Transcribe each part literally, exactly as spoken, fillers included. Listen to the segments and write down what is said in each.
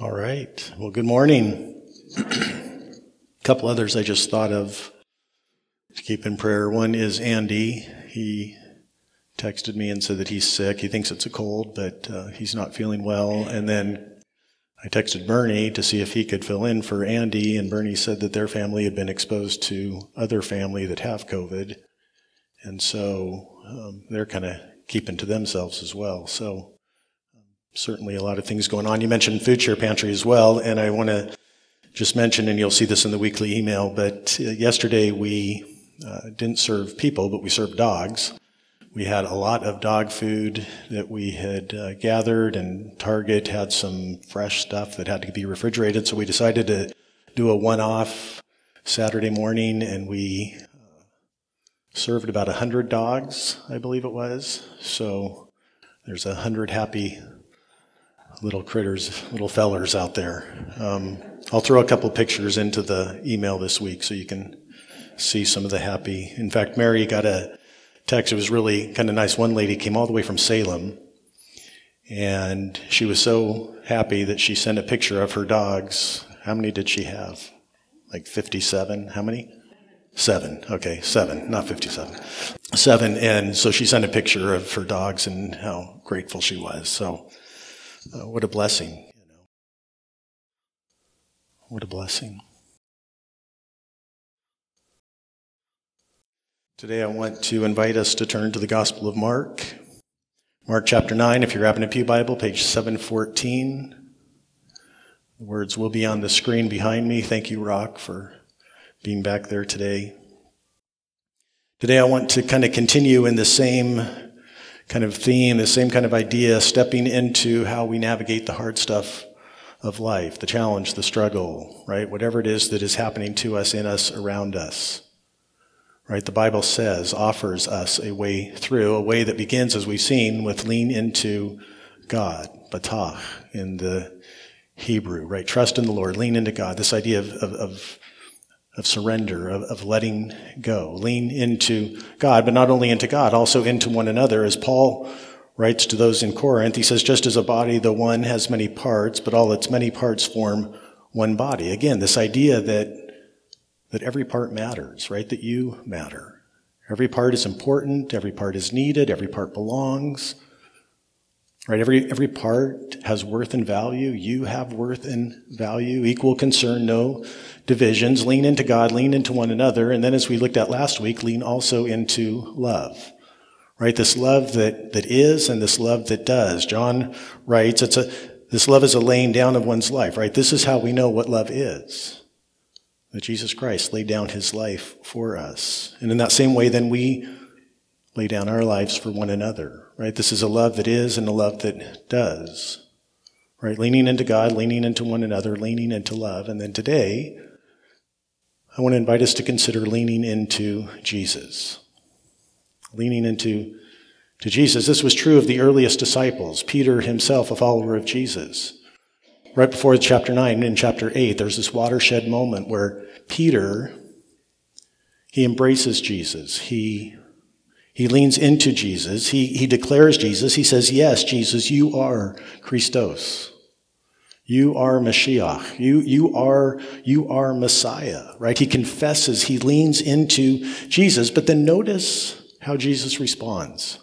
All right. Well, good morning. A couple others I just thought of to keep in prayer. One is Andy. He texted me and said that he's sick. He thinks it's a cold, but uh, he's not feeling well. And then I texted Bernie to see if he could fill in for Andy, and Bernie said that their family had been exposed to other family that have COVID. And so um, they're kind of keeping to themselves as well. So certainly a lot of things going on. You mentioned Food Share Pantry as well, and I want to just mention, and you'll see this in the weekly email, but uh, yesterday we uh, didn't serve people, but we served dogs. We had a lot of dog food that we had uh, gathered, and Target had some fresh stuff that had to be refrigerated, so we decided to do a one-off Saturday morning, and we uh, served about one hundred dogs, I believe it was. So there's one hundred happy little critters, little fellers out there. Um, I'll throw a couple pictures into the email this week so you can see some of the happy. In fact, Mary got a text. It was really kind of nice. One lady came all the way from Salem, and she was so happy that she sent a picture of her dogs. How many did she have? Like fifty-seven? How many? Seven. Okay, seven, not fifty-seven. Seven. And so she sent a picture of her dogs and how grateful she was. So Uh, what a blessing, you know. What a blessing. Today I want to invite us to turn to the Gospel of Mark. Mark chapter nine, if you're grabbing a pew Bible, page seven fourteen. The words will be on the screen behind me. Thank you, Rock, for being back there today. Today I want to kind of continue in the same kind of theme, the same kind of idea, stepping into how we navigate the hard stuff of life, the challenge, the struggle, right? Whatever it is that is happening to us, in us, around us, right? The Bible says, offers us a way through, a way that begins, as we've seen, with lean into God, batach in the Hebrew, right? Trust in the Lord, lean into God, this idea of, of, of of surrender, of, of letting go. Lean into God, but not only into God, also into one another. As Paul writes to those in Corinth, he says, just as a body, though one has many parts, but all its many parts form one body. Again, this idea that that every part matters, right? That you matter. Every part is important, every part is needed, every part belongs. Right, every every part has worth and value. You have worth and value. Equal concern, no divisions. Lean into God, lean into one another. And then as we looked at last week, lean also into love. Right, this love that, that is and this love that does. John writes, it's a this love is a laying down of one's life, right? This is how we know what love is. That Jesus Christ laid down his life for us. And in that same way, then we lay down our lives for one another, right? This is a love that is and a love that does, right? Leaning into God, leaning into one another, leaning into love. And then today, I want to invite us to consider leaning into Jesus. Leaning into to Jesus. This was true of the earliest disciples. Peter himself, a follower of Jesus. Right before chapter nine, in chapter eight, there's this watershed moment where Peter, he embraces Jesus. He He leans into Jesus. He, he declares Jesus. He says, yes, Jesus, you are Christos. You are Mashiach. You, you are, you are Messiah, right? He confesses, he leans into Jesus, but then notice how Jesus responds.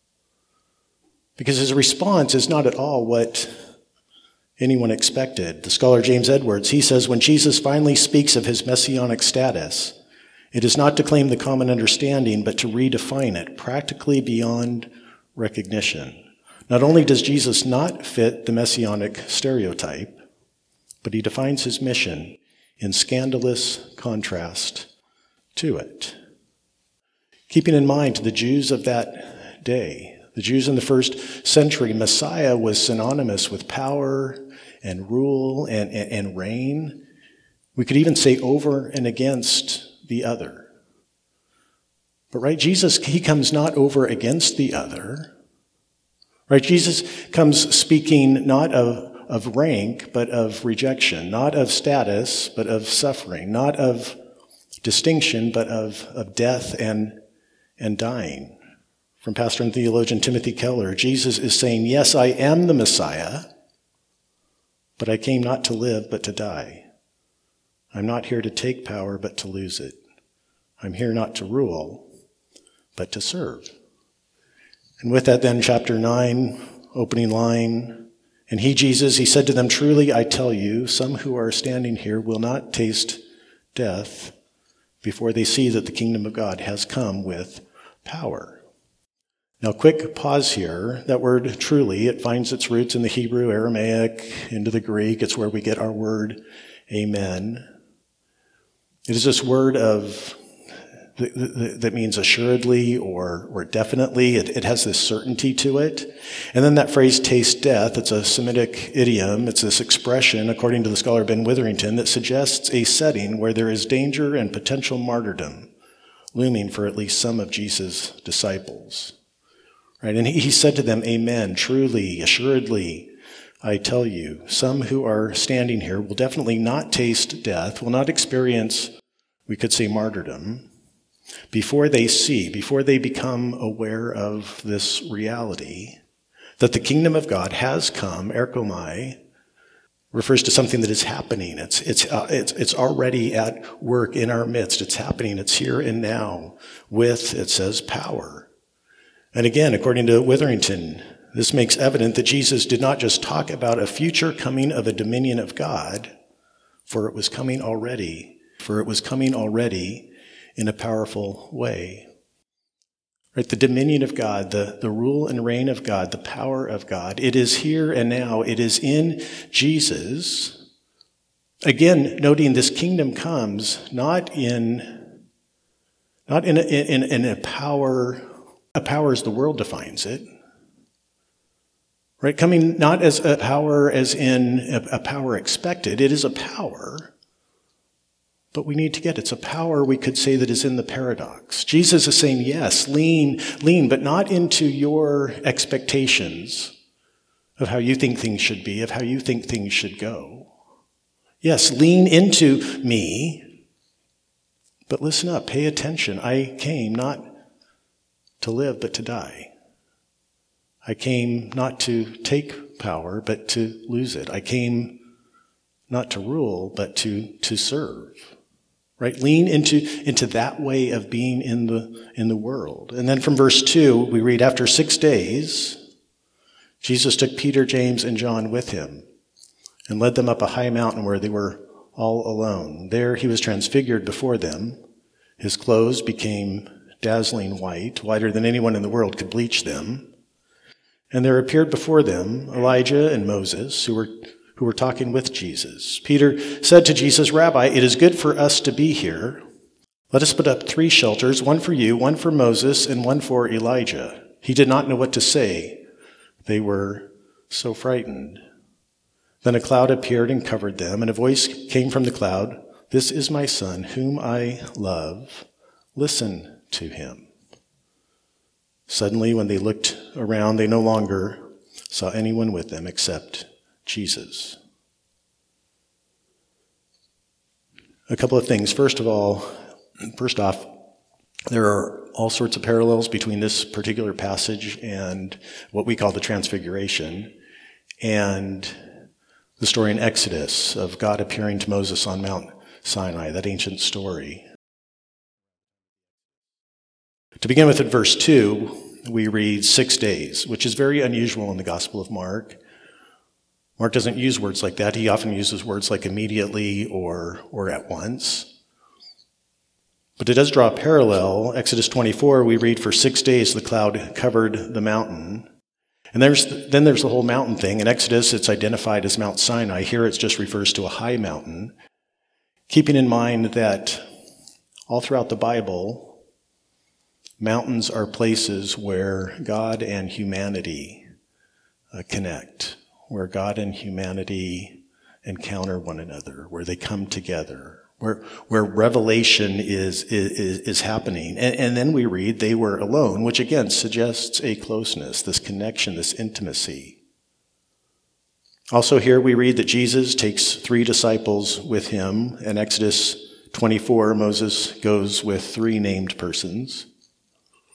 Because his response is not at all what anyone expected. The scholar James Edwards, he says, when Jesus finally speaks of his messianic status, it is not to claim the common understanding, but to redefine it practically beyond recognition. Not only does Jesus not fit the messianic stereotype, but he defines his mission in scandalous contrast to it. Keeping in mind to the Jews of that day, the Jews in the first century, Messiah was synonymous with power and rule and, and, and reign. We could even say over and against the other. But right, Jesus, he comes not over against the other. Right, Jesus comes speaking not of, of rank, but of rejection, not of status, but of suffering, not of distinction, but of, of death and, and dying. From pastor and theologian Timothy Keller, Jesus is saying, yes, I am the Messiah, But I came not to live, but to die. I'm not here to take power, but to lose it. I'm here not to rule, but to serve. And with that then, chapter nine, opening line, and he, Jesus, he said to them, truly I tell you, some who are standing here will not taste death before they see that the kingdom of God has come with power. Now, quick pause here. That word truly, it finds its roots in the Hebrew, Aramaic, into the Greek. It's where we get our word amen. It is this word of that means assuredly or, or definitely. It, it has this certainty to it. And then that phrase, taste death, it's a Semitic idiom. It's this expression, according to the scholar Ben Witherington, that suggests a setting where there is danger and potential martyrdom looming for at least some of Jesus' disciples. Right? And he, he said to them, amen, truly, assuredly, I tell you, some who are standing here will definitely not taste death, will not experience, we could say, martyrdom, before they see, before they become aware of this reality, that the kingdom of God has come. Erchomai refers to something that is happening. It's, it's, uh, it's, it's already at work in our midst. It's happening. It's here and now with, it says, power. And again, according to Witherington, this makes evident that Jesus did not just talk about a future coming of a dominion of God, for it was coming already, for it was coming already in a powerful way. Right? The dominion of God, the, the rule and reign of God, the power of God, it is here and now. It is in Jesus. Again, noting this kingdom comes not in, not in a, in, in a power, a power as the world defines it. Right? Coming not as a power as in a, a power expected. It is a power. But we need to get it. It's a power, we could say, that is in the paradox. Jesus is saying, yes, lean, lean, but not into your expectations of how you think things should be, of how you think things should go. Yes, lean into me, but listen up, pay attention. I came not to live, but to die. I came not to take power, but to lose it. I came not to rule, but to, to serve. Right? Lean into, into that way of being in the, in the world. And then from verse two, we read, after six days, Jesus took Peter, James, and John with him and led them up a high mountain where they were all alone. There he was transfigured before them. His clothes became dazzling white, whiter than anyone in the world could bleach them. And there appeared before them Elijah and Moses, who were who were talking with Jesus. Peter said to Jesus, Rabbi, it is good for us to be here. Let us put up three shelters, one for you, one for Moses, and one for Elijah. He did not know what to say. They were so frightened. Then a cloud appeared and covered them, and a voice came from the cloud, this is my son, whom I love. Listen to him. Suddenly, when they looked around, they no longer saw anyone with them except Jesus. A couple of things. First of all, first off, there are all sorts of parallels between this particular passage and what we call the Transfiguration and the story in Exodus of God appearing to Moses on Mount Sinai, that ancient story. To begin with, at verse two, we read six days, which is very unusual in the Gospel of Mark. Mark doesn't use words like that. He often uses words like immediately or, or at once. But it does draw a parallel. Exodus twenty-four, we read, for six days the cloud covered the mountain. And there's then there's the whole mountain thing. In Exodus, it's identified as Mount Sinai. Here it just refers to a high mountain. Keeping in mind that all throughout the Bible, mountains are places where God and humanity uh, connect, where God and humanity encounter one another, where they come together, where where revelation is is, is happening. And, and then we read they were alone, which again suggests a closeness, this connection, this intimacy. Also here we read that Jesus takes three disciples with him. In Exodus twenty-four, Moses goes with three named persons.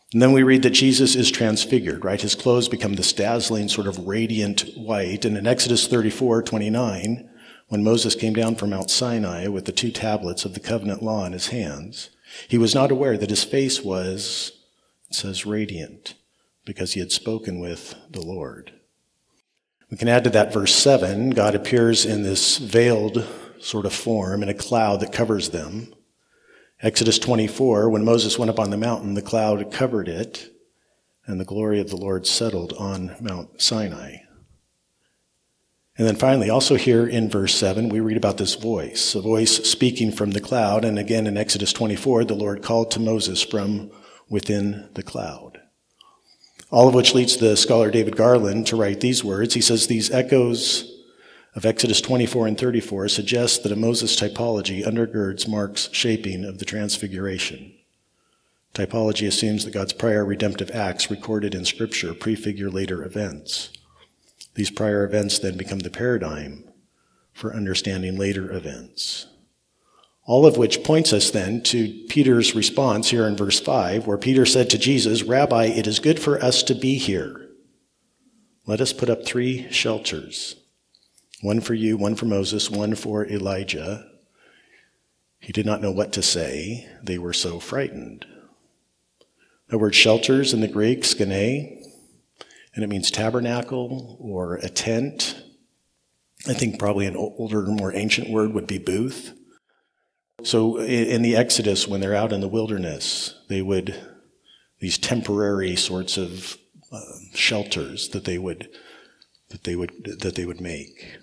And then we read that Jesus is transfigured, right? His clothes become this dazzling sort of radiant white. And in Exodus thirty-four twenty-nine, when Moses came down from Mount Sinai with the two tablets of the covenant law in his hands, he was not aware that his face was, it says, radiant, because he had spoken with the Lord. We can add to that verse seven, God appears in this veiled sort of form in a cloud that covers them. Exodus twenty-four, when Moses went up on the mountain, the cloud covered it, and the glory of the Lord settled on Mount Sinai. And then finally, also here in verse seven, we read about this voice, a voice speaking from the cloud. And again in Exodus twenty-four, the Lord called to Moses from within the cloud. All of which leads the scholar David Garland to write these words. He says, these echoes of Exodus twenty-four and thirty-four suggest that a Moses typology undergirds Mark's shaping of the Transfiguration. Typology assumes that God's prior redemptive acts recorded in Scripture prefigure later events. These prior events then become the paradigm for understanding later events. All of which points us then to Peter's response here in verse five, where Peter said to Jesus, Rabbi, it is good for us to be here. Let us put up three shelters. One for you, one for Moses, one for Elijah. He did not know what to say. They were so frightened. The word shelters in the Greek, skene, and it means tabernacle or a tent. I think probably an older, more ancient word would be booth. So in the Exodus, when they're out in the wilderness, they would, these temporary sorts of uh, shelters that they would, that they would, that they would make.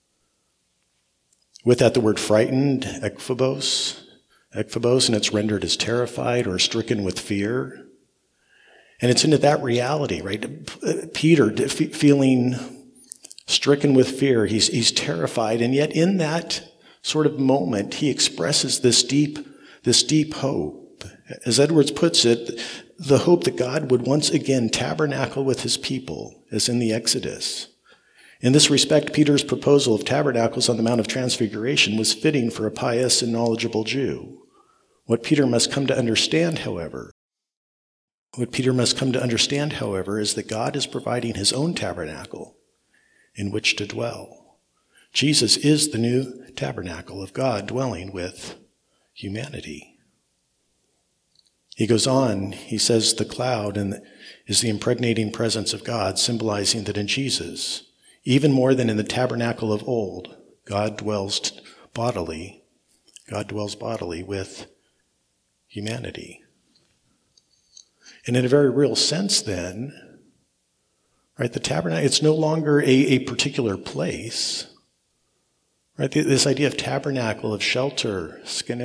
With that, the word frightened, ekphobos, ekphobos, and it's rendered as terrified or stricken with fear. And it's into that reality, right? Peter feeling stricken with fear, he's, he's terrified, and yet in that sort of moment, he expresses this deep, this deep hope. As Edwards puts it, the hope that God would once again tabernacle with his people, as in the Exodus. In this respect, Peter's proposal of tabernacles on the Mount of Transfiguration was fitting for a pious and knowledgeable Jew. What Peter must come to understand, however, what Peter must come to understand, however, is that God is providing his own tabernacle in which to dwell. Jesus is the new tabernacle of God dwelling with humanity. He goes on, he says the cloud and is the impregnating presence of God, symbolizing that in Jesus, even more than in the tabernacle of old, God dwells bodily, God dwells bodily with humanity. And in a very real sense then, right, the tabernacle, it's no longer a, a particular place. Right, this idea of tabernacle, of shelter, skene,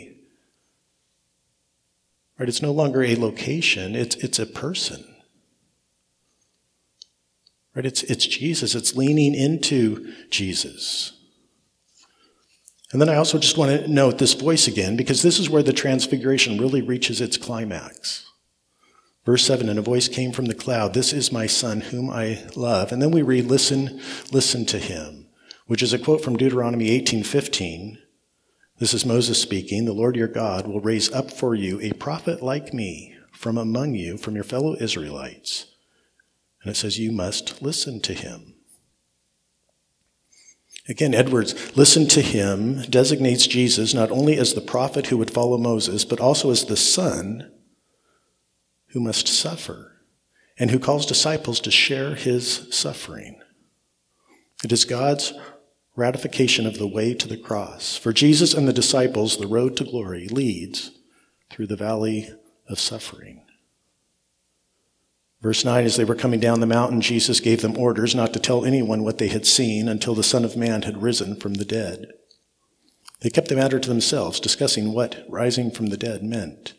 right, it's no longer a location, it's it's a person. Right, it's it's Jesus, it's leaning into Jesus. And then I also just want to note this voice again, because this is where the Transfiguration really reaches its climax. Verse seven, and a voice came from the cloud, this is my son whom I love. And then we read, listen, listen to him, which is a quote from Deuteronomy eighteen fifteen. This is Moses speaking, the Lord your God will raise up for you a prophet like me from among you, from your fellow Israelites. And it says you must listen to him. Again, Edwards, listen to him, designates Jesus not only as the prophet who would follow Moses, but also as the son who must suffer and who calls disciples to share his suffering. It is God's ratification of the way to the cross. For Jesus and the disciples, the road to glory leads through the valley of suffering. Verse nine, as they were coming down the mountain, Jesus gave them orders not to tell anyone what they had seen until the Son of Man had risen from the dead. They kept the matter to themselves, discussing what rising from the dead meant.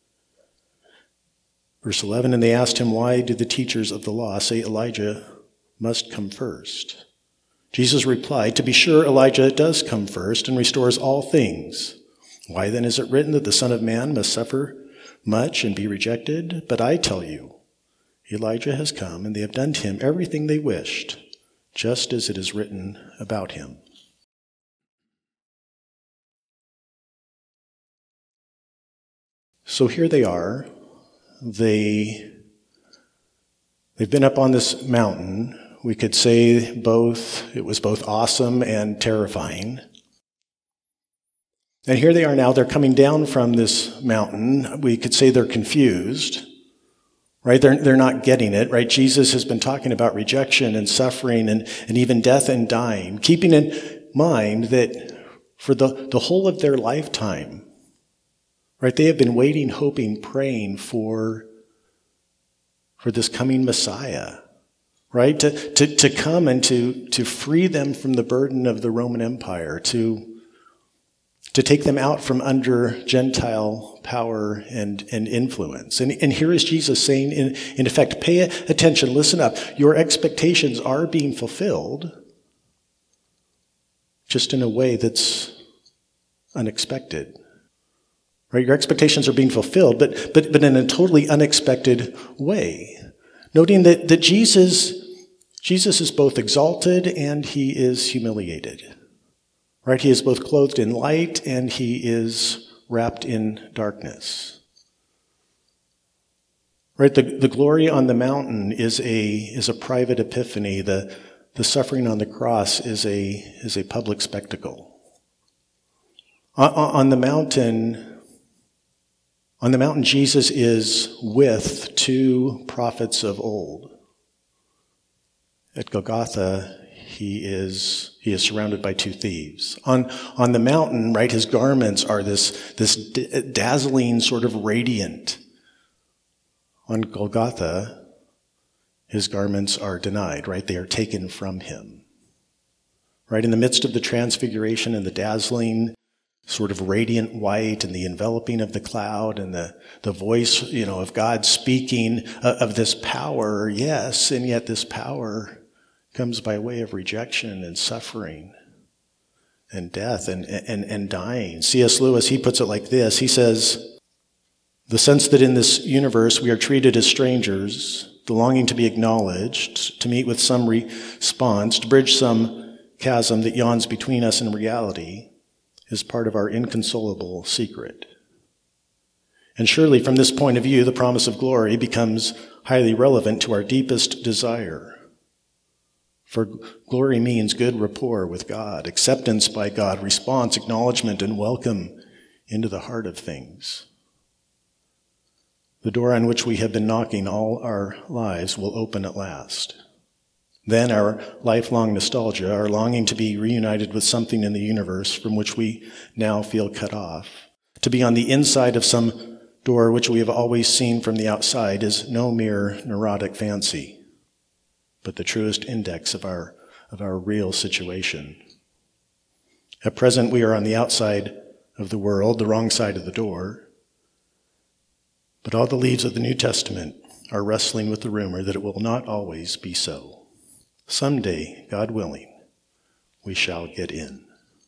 Verse eleven, and they asked him, why do the teachers of the law say Elijah must come first? Jesus replied, to be sure, Elijah does come first and restores all things. Why then is it written that the Son of Man must suffer much and be rejected? But I tell you, Elijah has come, and they have done to him everything they wished, just as it is written about him. So here they are, they, they've been up on this mountain. We could say both, it was both awesome and terrifying. And here they are now, they're coming down from this mountain. We could say they're confused, right? They're, they're not getting it, right? Jesus has been talking about rejection and suffering and, and even death and dying, keeping in mind that for the, the whole of their lifetime, right, they have been waiting, hoping, praying for, for this coming Messiah, right? To, to, to come and to, to free them from the burden of the Roman Empire, to to take them out from under Gentile power and, and influence. And, and here is Jesus saying, in, in effect, pay attention, listen up. Your expectations are being fulfilled, just in a way that's unexpected. Right? Your expectations are being fulfilled, but, but, but in a totally unexpected way. Noting that, that Jesus, Jesus is both exalted and he is humiliated. Right? He is both clothed in light and he is wrapped in darkness. Right? The, the glory on the mountain is a, is a private epiphany. The, the suffering on the cross is a, is a public spectacle. On, on the mountain, on the mountain, Jesus is with two prophets of old. At Golgotha, He is, he is surrounded by two thieves. On, on the mountain, right, his garments are this, this d- dazzling sort of radiant. On Golgotha, his garments are denied, right? They are taken from him. Right, in the midst of the transfiguration and the dazzling sort of radiant white and the enveloping of the cloud and the, the voice, you know, of God speaking of, of this power, yes, and yet this power comes by way of rejection and suffering and death and, and, and dying. C S Lewis, he puts it like this. He says, the sense that in this universe we are treated as strangers, the longing to be acknowledged, to meet with some response, to bridge some chasm that yawns between us and reality, is part of our inconsolable secret. And surely from this point of view, the promise of glory becomes highly relevant to our deepest desire. For glory means good rapport with God, acceptance by God, response, acknowledgement, and welcome into the heart of things. The door on which we have been knocking all our lives will open at last. Then our lifelong nostalgia, our longing to be reunited with something in the universe from which we now feel cut off, to be on the inside of some door which we have always seen from the outside, is no mere neurotic fancy, but the truest index of our, of our real situation. At present, we are on the outside of the world, the wrong side of the door. But all the leaves of the New Testament are wrestling with the rumor that it will not always be so. Someday, God willing, we shall get in.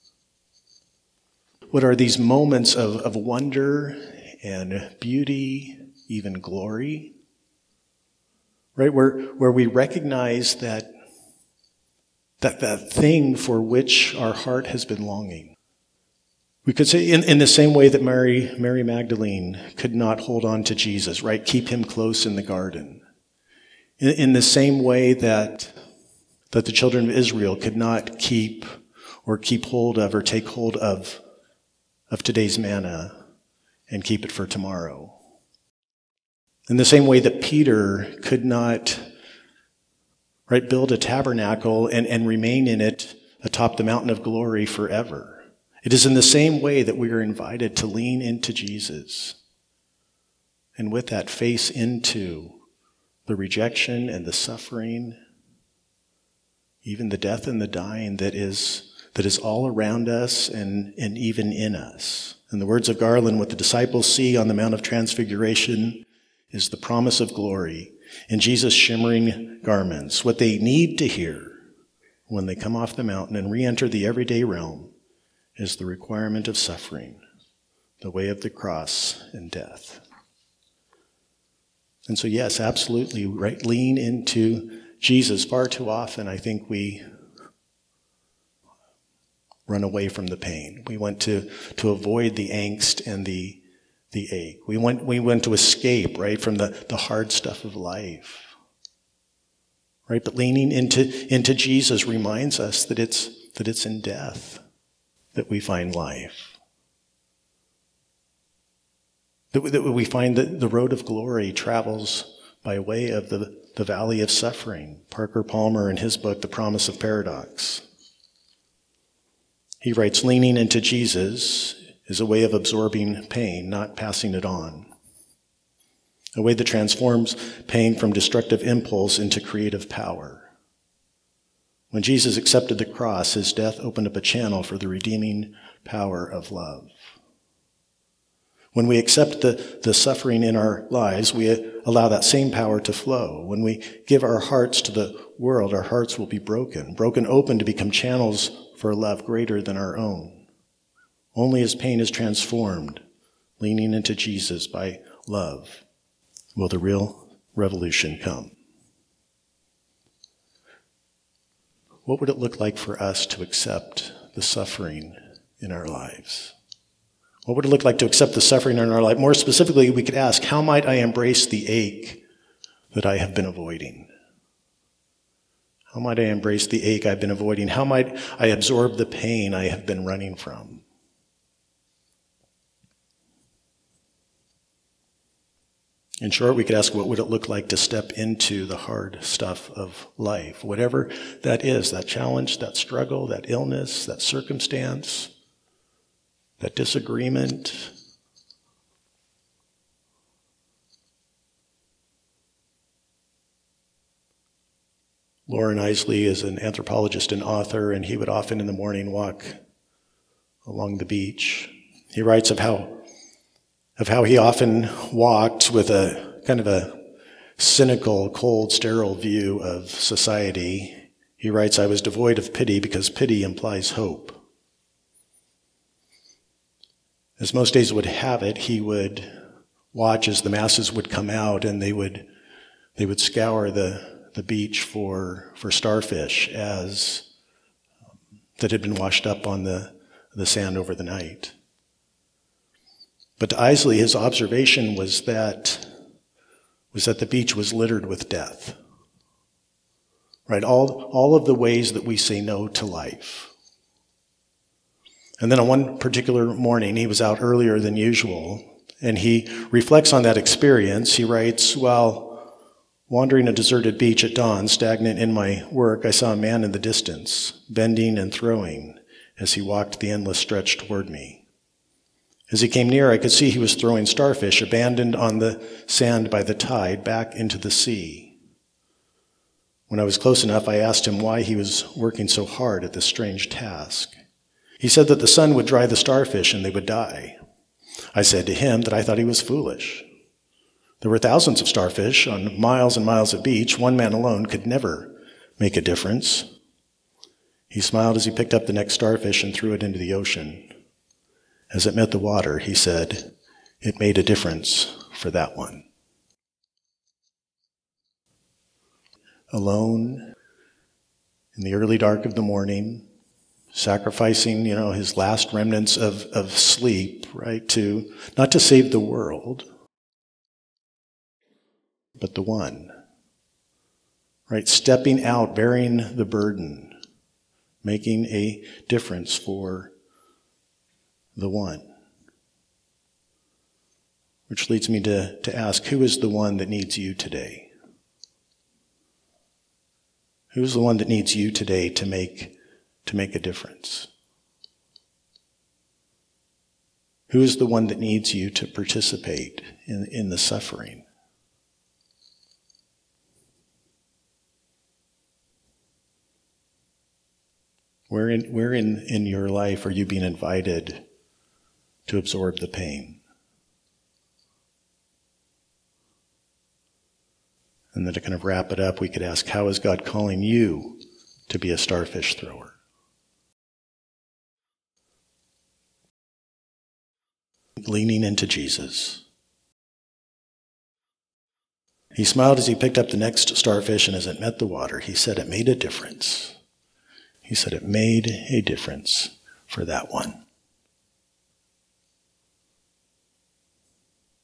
What are these moments of, of wonder and beauty, even glory? Right, where, where we recognize that, that that thing for which our heart has been longing. We could say in, in the same way that Mary, Mary Magdalene could not hold on to Jesus, right? Keep him close in the garden. In, in the same way that, that the children of Israel could not keep or keep hold of or take hold of, of today's manna and keep it for tomorrow. In the same way that Peter could not, right, build a tabernacle and, and remain in it atop the mountain of glory forever. It is in the same way that we are invited to lean into Jesus and with that face into the rejection and the suffering, even the death and the dying that is, that is all around us and, and even in us. In the words of Garland, what the disciples see on the Mount of Transfiguration is the promise of glory in Jesus' shimmering garments. What they need to hear when they come off the mountain and re-enter the everyday realm is the requirement of suffering, the way of the cross and death. And so yes, absolutely, right, lean into Jesus. Far too often, I think we run away from the pain. We want to, to avoid the angst and the the ache. We want, we want to escape, right, from the, the hard stuff of life. Right? But leaning into, into Jesus reminds us that it's, that it's in death that we find life. That we, that we find that the road of glory travels by way of the, the valley of suffering. Parker Palmer, in his book, The Promise of Paradox, he writes, leaning into Jesus is a way of absorbing pain, not passing it on. A way that transforms pain from destructive impulse into creative power. When Jesus accepted the cross, his death opened up a channel for the redeeming power of love. When we accept the, the suffering in our lives, we allow that same power to flow. When we give our hearts to the world, our hearts will be broken, broken open to become channels for a love greater than our own. Only as pain is transformed, leaning into Jesus by love, will the real revolution come. What would it look like for us to accept the suffering in our lives? What would it look like to accept the suffering in our life? More specifically, we could ask, how might I embrace the ache that I have been avoiding? How might I embrace the ache I've been avoiding? How might I absorb the pain I have been running from? In short, we could ask, what would it look like to step into the hard stuff of life? Whatever that is, that challenge, that struggle, that illness, that circumstance, that disagreement. Lauren Isley is an anthropologist and author, and he would often in the morning walk along the beach. He writes of how of how he often walked with a kind of a cynical, cold, sterile view of society. He writes, I was devoid of pity because pity implies hope. As most days would have it, he would watch as the masses would come out and they would they would scour the, the beach for for starfish as um, that had been washed up on the, the sand over the night. But to Isley, his observation was that was that the beach was littered with death. Right? All, all of the ways that we say no to life. And then on one particular morning, he was out earlier than usual, and he reflects on that experience. He writes, while wandering a deserted beach at dawn, stagnant in my work, I saw a man in the distance, bending and throwing as he walked the endless stretch toward me. As he came near, I could see he was throwing starfish abandoned on the sand by the tide back into the sea. When I was close enough, I asked him why he was working so hard at this strange task. He said that the sun would dry the starfish and they would die. I said to him that I thought he was foolish. There were thousands of starfish on miles and miles of beach. One man alone could never make a difference. He smiled as he picked up the next starfish and threw it into the ocean. As it met the water, he said, it made a difference for that one. Alone, in the early dark of the morning, sacrificing, you know, his last remnants of, of sleep, right, to, not to save the world, but the one, right, stepping out, bearing the burden, making a difference for the one. Which leads me to, to ask, who is the one that needs you today? Who is the one that needs you today to make, to make a difference? Who is the one that needs you to participate in, in the suffering? Where in, where in, in your life are you being invited to absorb the pain? And then to kind of wrap it up, we could ask, how is God calling you to be a starfish thrower? Leaning into Jesus. He smiled as he picked up the next starfish, and as it met the water, he said it made a difference. He said it made a difference for that one.